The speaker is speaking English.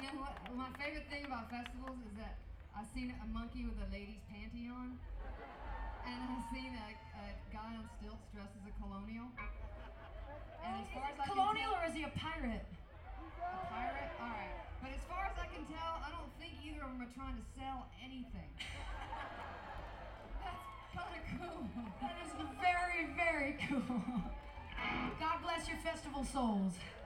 know what? My favorite thing about festivals is that I've seen a monkey with a lady's panty on, and I've seen a guy on stilts dressed as a colonial. And as far as I Colonial, can or is he a pirate? tell, a pirate. All right, but as far as I can tell, I don't think either of them are trying to sell anything. That's kind of cool. That is very, very cool. God bless your festival souls.